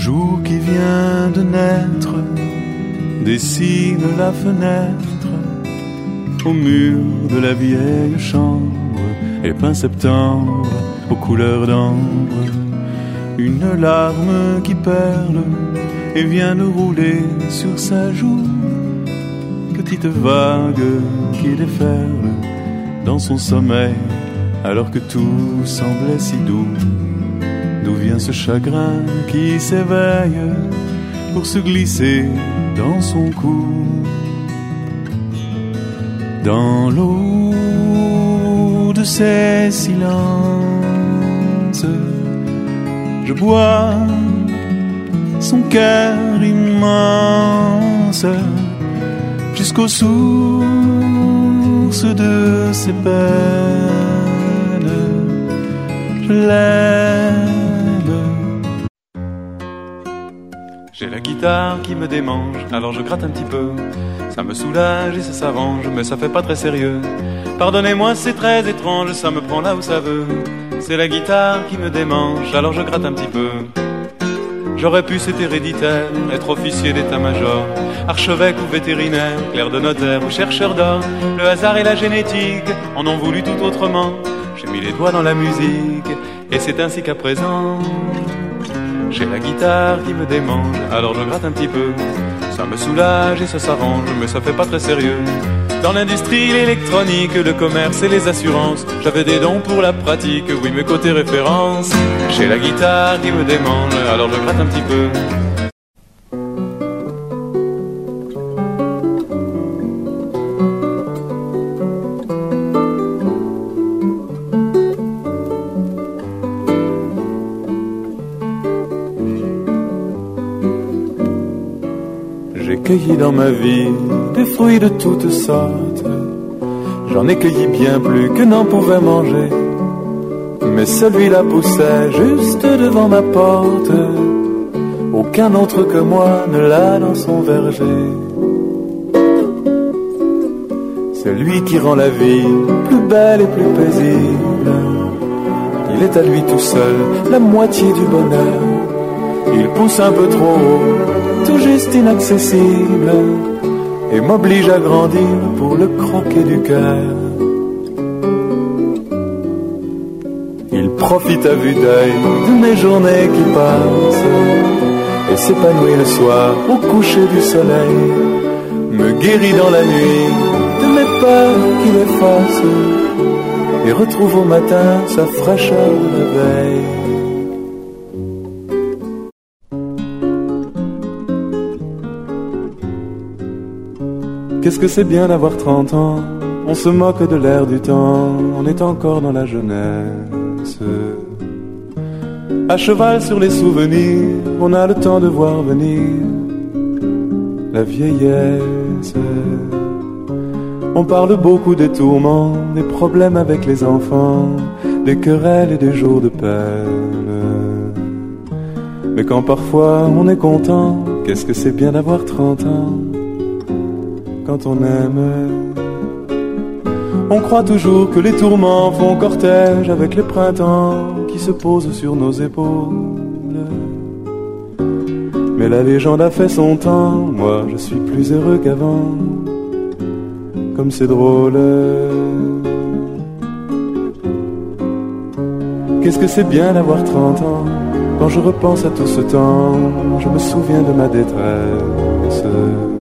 jour qui vient de naître dessine la fenêtre au mur de la vieille chambre et peint septembre aux couleurs d'ambre. Une larme qui perle et vient de rouler sur sa joue. Petite vague qui déferle dans son sommeil alors que tout semblait si doux. D'où vient ce chagrin qui s'éveille pour se glisser dans son cou? Dans l'eau de ces silences, je bois son cœur immense jusqu'aux sources de ses peines. Je l'aime. J'ai la guitare qui me démange, alors je gratte un petit peu. Ça me soulage et ça s'arrange, mais ça fait pas très sérieux. Pardonnez-moi, c'est très étrange, ça me prend là où ça veut. C'est la guitare qui me démange, alors je gratte un petit peu. J'aurais pu, c'est héréditaire, être officier d'état-major, archevêque ou vétérinaire, clerc de notaire ou chercheur d'or. Le hasard et la génétique en ont voulu tout autrement. J'ai mis les doigts dans la musique, et c'est ainsi qu'à présent j'ai la guitare qui me démange, alors je gratte un petit peu. Ça me soulage et ça s'arrange, mais ça fait pas très sérieux. Dans l'industrie, l'électronique, le commerce et les assurances, j'avais des dons pour la pratique, oui mes côtés références. J'ai la guitare qui me démange, alors je gratte un petit peu. J'ai cueilli dans ma vie des fruits de toutes sortes. J'en ai cueilli bien plus que n'en pouvait manger. Mais celui-là poussait juste devant ma porte. Aucun autre que moi ne l'a dans son verger. C'est lui qui rend la vie plus belle et plus paisible. Il est à lui tout seul la moitié du bonheur. Il pousse un peu trop haut, tout juste inaccessible, et m'oblige à grandir pour le croquer du cœur. Il profite à vue d'œil de mes journées qui passent, et s'épanouit le soir au coucher du soleil, me guérit dans la nuit de mes peurs qui l'effacent, et retrouve au matin sa fraîcheur de la veille. Qu'est-ce que c'est bien d'avoir 30 ans, on se moque de l'air du temps, on est encore dans la jeunesse. À cheval sur les souvenirs, on a le temps de voir venir la vieillesse. On parle beaucoup des tourments, des problèmes avec les enfants, des querelles et des jours de peine. Mais quand parfois on est content, qu'est-ce que c'est bien d'avoir 30 ans. Quand on aime, on croit toujours que les tourments font cortège avec les printemps qui se posent sur nos épaules. Mais la légende a fait son temps, moi je suis plus heureux qu'avant. Comme c'est drôle. Qu'est-ce que c'est bien d'avoir 30 ans. Quand je repense à tout ce temps, je me souviens de ma détresse.